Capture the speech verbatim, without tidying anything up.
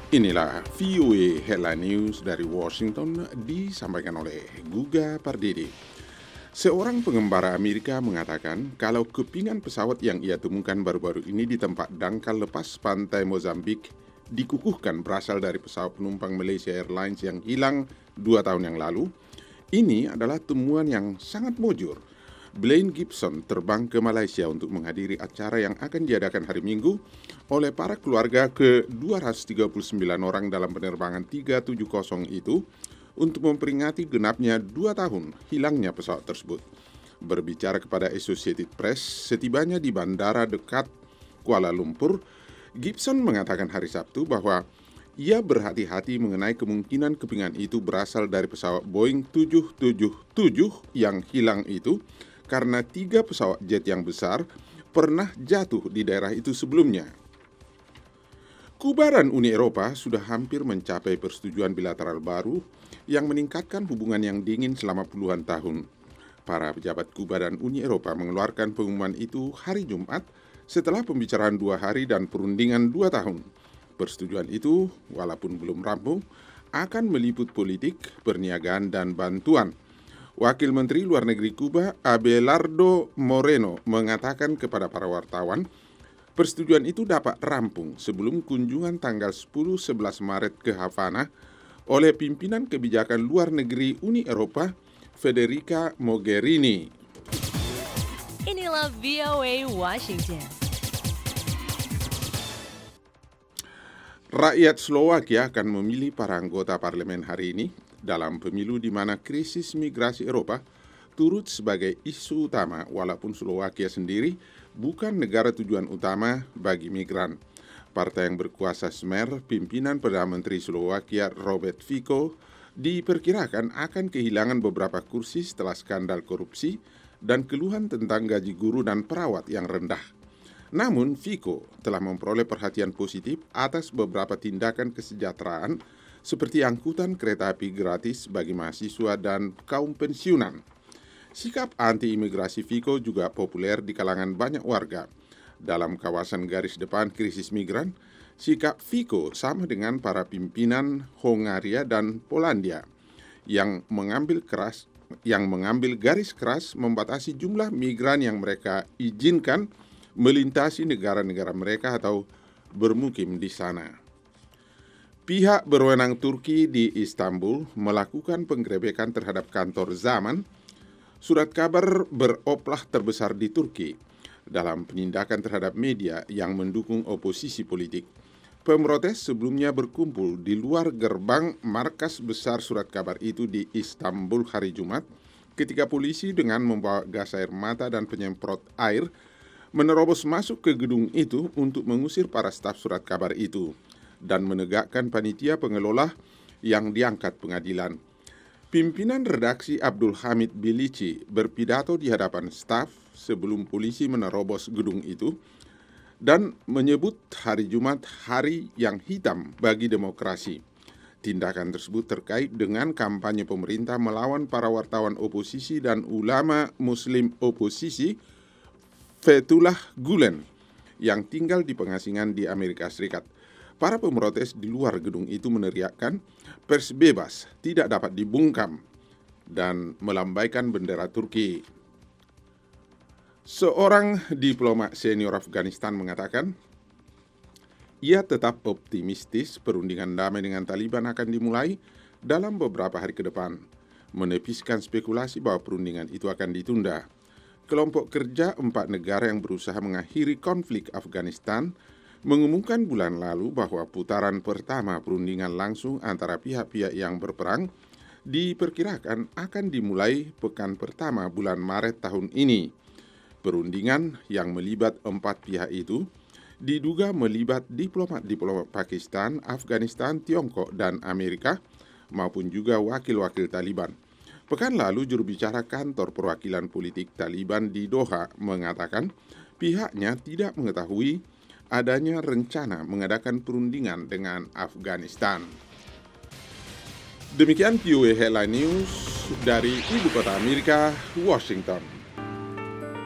Inilah V O A Headline News dari Washington disampaikan oleh Guga Pardede. Seorang pengembara Amerika mengatakan kalau kepingan pesawat yang ia temukan baru-baru ini di tempat dangkal lepas pantai Mozambik dikukuhkan berasal dari pesawat penumpang Malaysia Airlines yang hilang dua tahun yang lalu. Ini adalah temuan yang sangat mujur. Blaine Gibson terbang ke Malaysia untuk menghadiri acara yang akan diadakan hari Minggu oleh para keluarga ke dua ratus tiga puluh sembilan orang dalam penerbangan tiga tujuh nol itu untuk memperingati genapnya dua tahun hilangnya pesawat tersebut. Berbicara kepada Associated Press setibanya di bandara dekat Kuala Lumpur, Gibson mengatakan hari Sabtu bahwa ia berhati-hati mengenai kemungkinan kepingan itu berasal dari pesawat Boeing tujuh tujuh tujuh yang hilang itu, karena tiga pesawat jet yang besar pernah jatuh di daerah itu sebelumnya. Kuba dan Uni Eropa sudah hampir mencapai persetujuan bilateral baru yang meningkatkan hubungan yang dingin selama puluhan tahun. Para pejabat Kuba dan Uni Eropa mengeluarkan pengumuman itu hari Jumat setelah pembicaraan dua hari dan perundingan dua tahun. Persetujuan itu, walaupun belum rampung, akan meliput politik, perniagaan, dan bantuan. Wakil Menteri Luar Negeri Kuba, Abelardo Moreno, mengatakan kepada para wartawan, persetujuan itu dapat rampung sebelum kunjungan tanggal sepuluh sebelas Maret ke Havana oleh pimpinan kebijakan luar negeri Uni Eropa, Federica Mogherini. Inilah V O A Washington. Rakyat Slovakia akan memilih para anggota parlemen hari ini dalam pemilu di mana krisis migrasi Eropa turut sebagai isu utama, walaupun Slovakia sendiri bukan negara tujuan utama bagi migran. Partai yang berkuasa Smer, pimpinan Perdana Menteri Slovakia Robert Fico, diperkirakan akan kehilangan beberapa kursi setelah skandal korupsi dan keluhan tentang gaji guru dan perawat yang rendah. Namun, Fico telah memperoleh perhatian positif atas beberapa tindakan kesejahteraan seperti angkutan kereta api gratis bagi mahasiswa dan kaum pensiunan. Sikap anti-imigrasi Fico juga populer di kalangan banyak warga. Dalam kawasan garis depan krisis migran, sikap Fico sama dengan para pimpinan Hongaria dan Polandia yang mengambil keras yang mengambil garis keras membatasi jumlah migran yang mereka izinkan melintasi negara-negara mereka atau bermukim di sana. Pihak berwenang Turki di Istanbul melakukan penggerebekan terhadap kantor Zaman, surat kabar beroplah terbesar di Turki, dalam penindakan terhadap media yang mendukung oposisi politik. Pemrotes sebelumnya berkumpul di luar gerbang markas besar surat kabar itu di Istanbul hari Jumat, ketika polisi dengan membawa gas air mata dan penyemprot air menerobos masuk ke gedung itu untuk mengusir para staf surat kabar itu dan menegakkan panitia pengelola yang diangkat pengadilan. Pimpinan redaksi Abdul Hamid Bilici berpidato di hadapan staf sebelum polisi menerobos gedung itu dan menyebut hari Jumat hari yang hitam bagi demokrasi. Tindakan tersebut terkait dengan kampanye pemerintah melawan para wartawan oposisi dan ulama muslim oposisi Fethullah Gulen yang tinggal di pengasingan di Amerika Serikat. Para pemrotes di luar gedung itu meneriakkan pers bebas tidak dapat dibungkam dan melambaikan bendera Turki. Seorang diplomat senior Afghanistan mengatakan ia tetap optimistis perundingan damai dengan Taliban akan dimulai dalam beberapa hari ke depan, menepiskan spekulasi bahwa perundingan itu akan ditunda. Kelompok kerja empat negara yang berusaha mengakhiri konflik Afghanistan mengumumkan bulan lalu bahwa putaran pertama perundingan langsung antara pihak-pihak yang berperang diperkirakan akan dimulai pekan pertama bulan Maret tahun ini. Perundingan yang melibat empat pihak itu diduga melibat diplomat-diplomat Pakistan, Afghanistan, Tiongkok, dan Amerika, maupun juga wakil-wakil Taliban. Pekan lalu, juru bicara kantor perwakilan politik Taliban di Doha mengatakan pihaknya tidak mengetahui adanya rencana mengadakan perundingan dengan Afghanistan. Demikian V O A Headline News dari Ibu Kota Amerika, Washington.